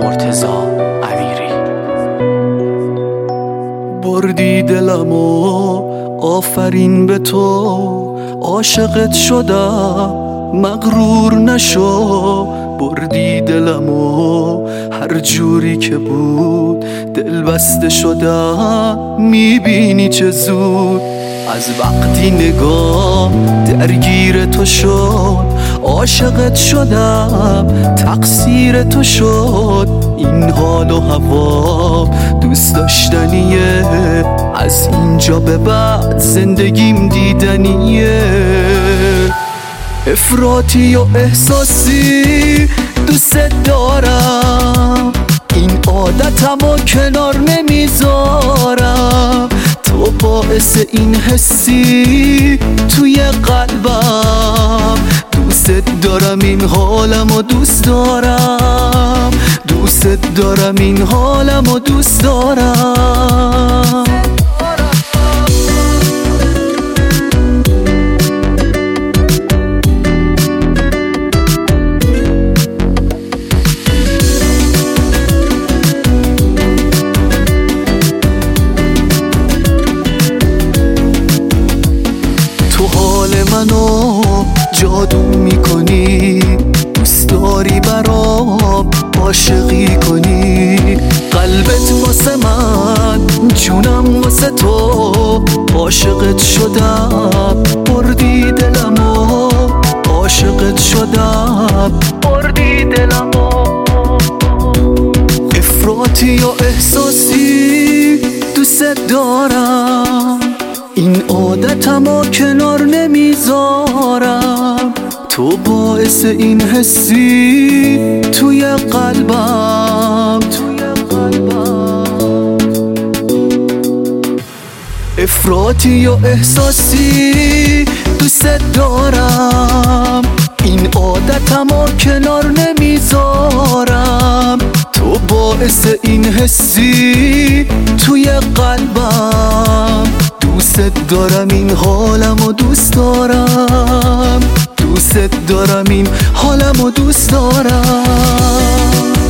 مرتضی امیری. بردی دلمو، آفرین به تو، عاشقت شدم مغرور نشو. بردی دلمو، هر جوری که بود دل بسته شدم، میبینی چه زود. از وقتی نگاه درگیر تو شد، عاشقت شدم تقصیر تو شد. این حال و هوا دوست داشتنیه، از اینجا به بعد زندگیم دیدنیه. افراطی و احساسی دوست دارم، این عادتمو کنار نمیذارم. تو باعث این حسی توی قلبم، دوست دارم این حالمو دوست دارم، دوست دارم این حالمو دوست دارم. منو جادو میکنی، دوست داری برام عاشقی کنی. قلبت واسه من، جونم واسه تو، عاشقت شدم بردی دلمو، عاشقت شدم بردی دلمو. افراطی و احساسی دوست دارم، این عادتمو کنار نمیذارم. تو باعث این حسی توی قلبم، افراطی و احساسی دوست دارم، این عادتمو کنار نمیذارم. تو باعث این حسی توی قلبم، دوست دارم این حالمو دوست دارم، دوست دارم این حالمو دوست دارم.